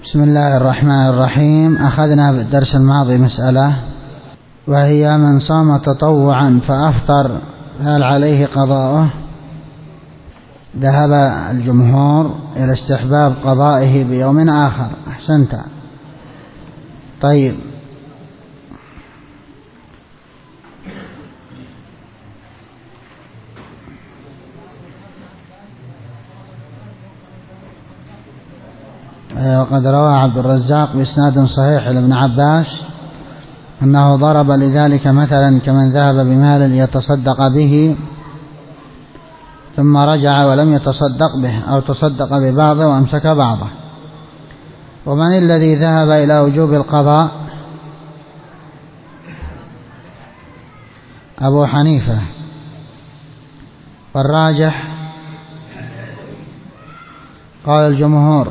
بسم الله الرحمن الرحيم. أخذنا بالدرس الماضي مسألة، وهي من صام تطوعا فأفطر هل عليه قضاؤه؟ ذهب الجمهور إلى استحباب قضائه بيوم آخر. أحسنت. طيب، وقد روى عبد الرزاق بإسناد صحيح لابن عباس أنه ضرب لذلك مثلا كمن ذهب بمال يتصدق به ثم رجع ولم يتصدق به، أو تصدق ببعضه وأمسك بعضه. ومن الذي ذهب إلى وجوب القضاء؟ أبو حنيفة. والراجح قال الجمهور.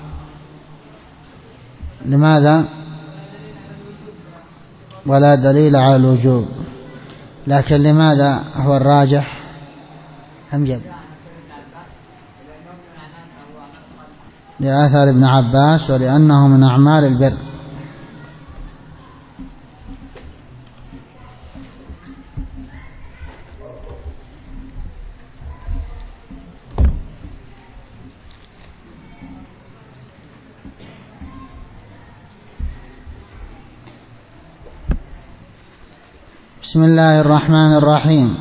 لماذا؟ ولا دليل على الوجوب، لكن لماذا هو الراجح؟ أمجد لآثار ابن عباس ولأنه من أعمال البر. بسم الله الرحمن الرحيم.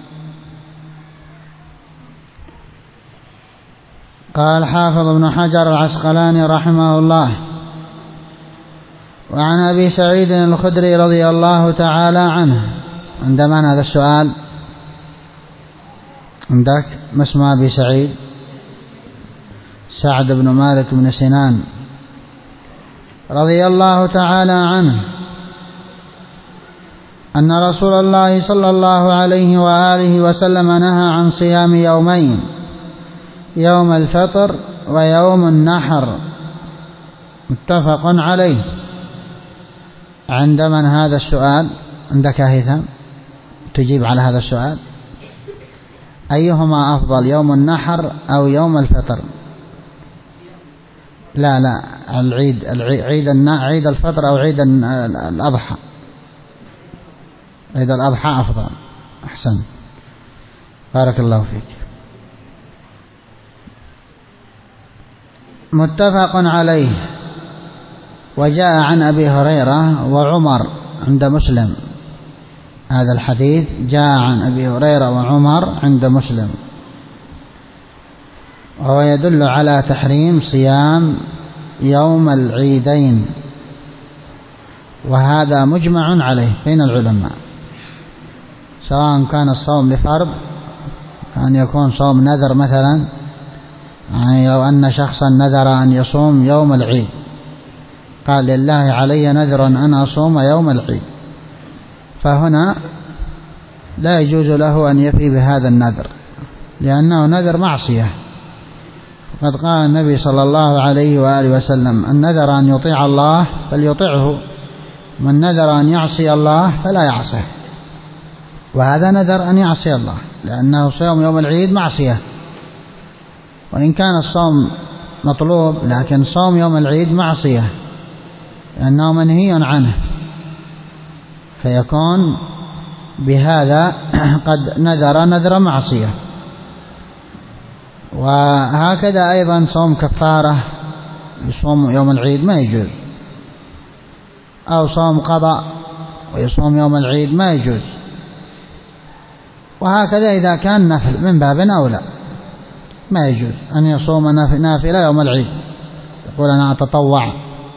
قال حافظ ابن حجر العسقلاني رحمه الله: وعن أبي سعيد الخدري رضي الله تعالى عنه. عندما هذا السؤال عندك ما اسم أبي سعيد؟ سعد بن مالك بن سنان رضي الله تعالى عنه أن رسول الله صلى الله عليه وآله وسلم نهى عن صيام يومين، يوم الفطر ويوم النحر، متفق عليه. عند من هذا السؤال؟ عندك هيثم تجيب على هذا السؤال. أيهما أفضل، يوم النحر أو يوم الفطر؟ لا عيد الفطر أو عيد الأضحى؟ عيد الأضحى أفضل. أحسن، بارك الله فيك. متفق عليه. وجاء عن أبي هريرة وعمر عند مسلم. هذا الحديث جاء عن أبي هريرة وعمر عند مسلم، وهو يدل على تحريم صيام يوم العيدين، وهذا مجمع عليه بين العلماء، سواء كان الصوم لفرض، أن يكون صوم نذر مثلا، يعني لو أن شخصا نذر أن يصوم يوم العيد، قال لله علي نذر أن أصوم يوم العيد، فهنا لا يجوز له أن يفي بهذا النذر، لأنه نذر معصية. قد قال النبي صلى الله عليه وآله وسلم: من نذر أن يطيع الله فليطعه، من نذر أن يعصي الله فلا يعصيه. وهذا نذر أن يعصي الله، لأنه صوم يوم العيد معصية، وإن كان الصوم مطلوب، لكن صوم يوم العيد معصية لأنه منهي عنه، فيكون بهذا قد نذر معصية. وهكذا أيضا صوم كفارة يصوم يوم العيد ما يجوز، أو صوم قضاء ويصوم يوم العيد ما يجوز. وهكذا إذا كان نفل من باب أولى ما يجوز أن يصوم نافلة يوم العيد، يقول أنا أتطوع،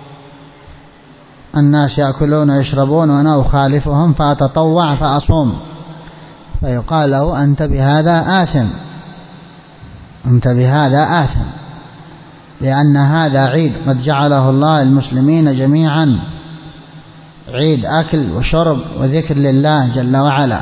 الناس يأكلون ويشربون وأنا أخالفهم فأتطوع فأصوم، فيقال له أنت بهذا آثم، أنت بهذا آثم، لأن هذا عيد قد جعله الله المسلمين جميعا، عيد أكل وشرب وذكر لله جل وعلا.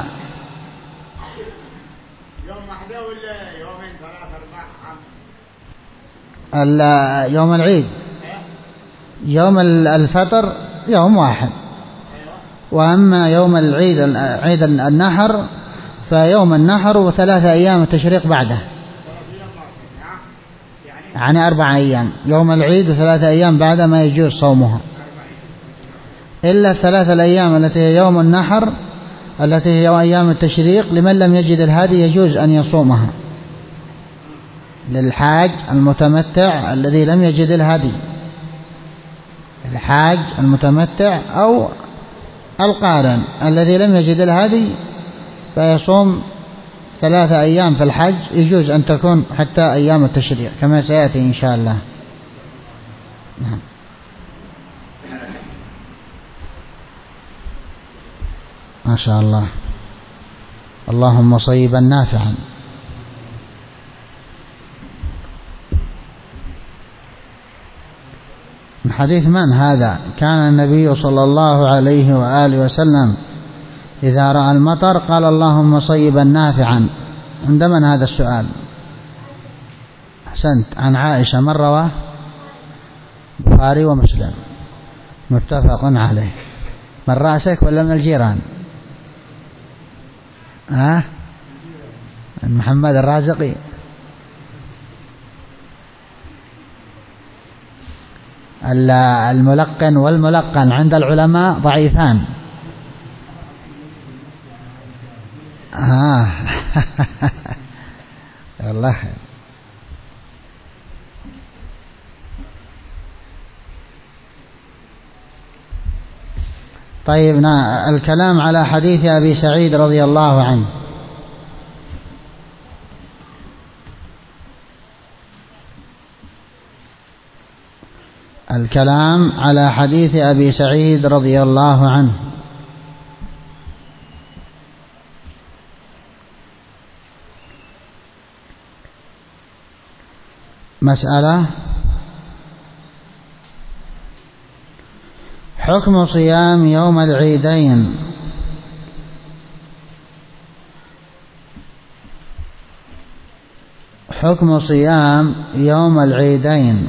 يوم العيد، يوم الفطر يوم واحد، وأما يوم العيد عيد النحر فيوم النحر و3 أيام التشريق بعده. يعني يعني 4 أيام، يوم العيد و3 أيام بعد ما يجوز صومها، إلا 3 الأيام التي هي يوم النحر التي هي أيام التشريق. لمن لم يجد الهدي يجوز أن يصومها، للحاج المتمتع الذي لم يجد الهدي، الحاج المتمتع أو القارن الذي لم يجد الهدي فيصوم 3 أيام في الحج، يجوز أن تكون حتى أيام التشريق كما سيأتي إن شاء الله. نعم. ما شاء الله، اللهم صيبا نافعا. من حديث من هذا؟ كان النبي صلى الله عليه وآله وسلم إذا رأى المطر قال اللهم صيبا نافعا. عند من هذا السؤال؟ أحسنت، عن عائشة. من رواه؟ البخاري ومسلم، متفق عليه. من رأسك ولا من الجيران؟ محمد الرازقي. الملقن والملقن عند العلماء ضعيفان. والله. طيب، الكلام على حديث أبي سعيد رضي الله عنه. الكلام على حديث أبي سعيد رضي الله عنه. مسألة: حكم صيام يوم العيدين. حكم صيام يوم العيدين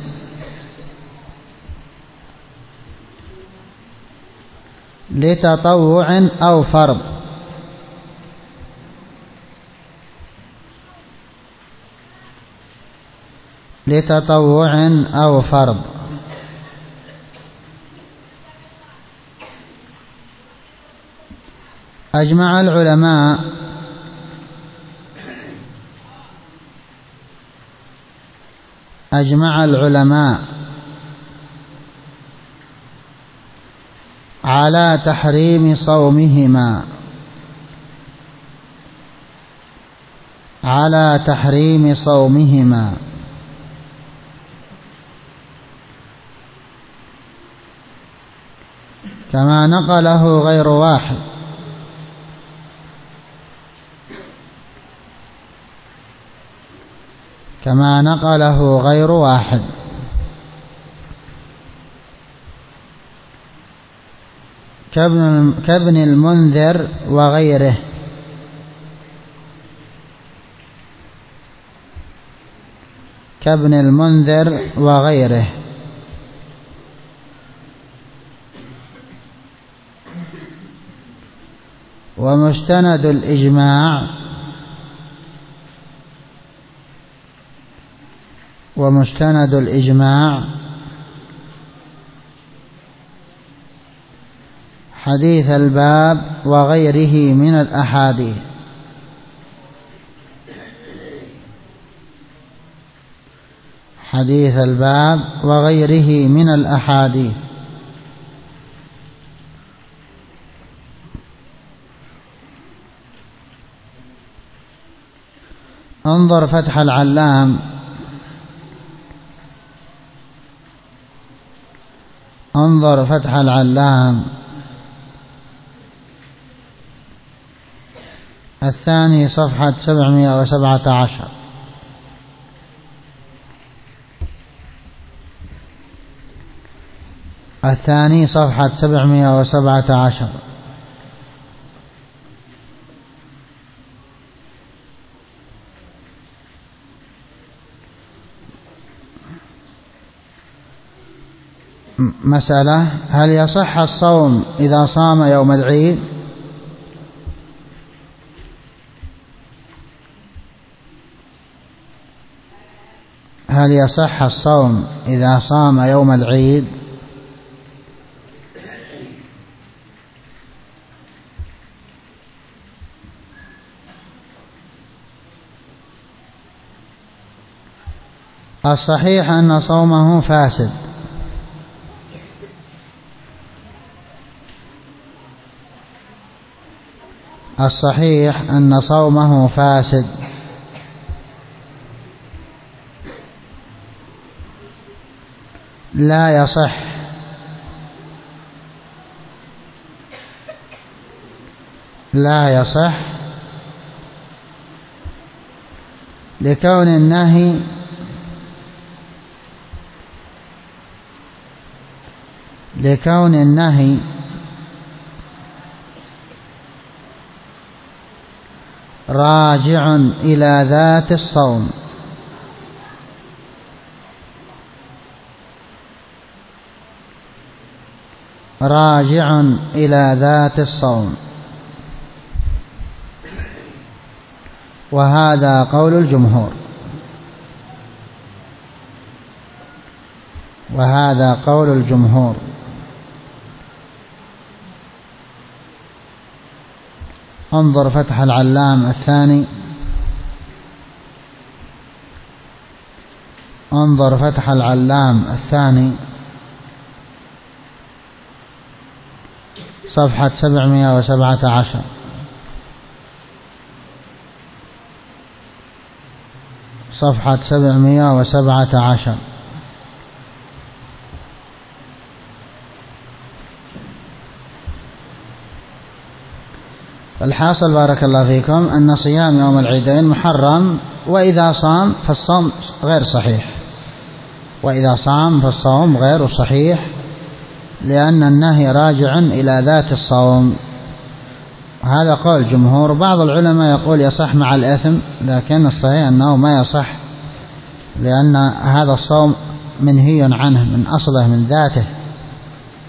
لتطوع أو فرض. لتطوع أو فرض. أجمع العلماء على تحريم صومهما، على تحريم صومهما، كما نقله غير واحد. كما نقله غير واحد. كابن المنذر وغيره. كابن المنذر وغيره. ومستند الإجماع حديث الباب وغيره من الأحاديث. حديث الباب وغيره من الأحاديث. انظر فتح العلام. انظر فتح العلام الثاني صفحة 717. الثاني صفحة 717. مسألة: هل يصح الصوم إذا صام يوم العيد؟ هل يصح الصوم إذا صام يوم العيد؟ الصحيح أن صومه فاسد، الصحيح أن صومه فاسد، لا يصح، لا يصح لكون النهي راجع إلى ذات الصوم، راجع إلى ذات الصوم، وهذا قول الجمهور، وهذا قول الجمهور. انظر فتح العلام الثاني، انظر فتح العلام الثاني صفحة 717. صفحة 717. الحاصل بارك الله فيكم أن صيام يوم العيدين محرم، وإذا صام فالصوم غير صحيح، وإذا صام فالصوم غير صحيح، لأن النهي راجع إلى ذات الصوم. هذا قول جمهور. بعض العلماء يقول يصح مع الإثم، لكن الصحيح أنه ما يصح، لأن هذا الصوم منهي عنه من أصله من ذاته.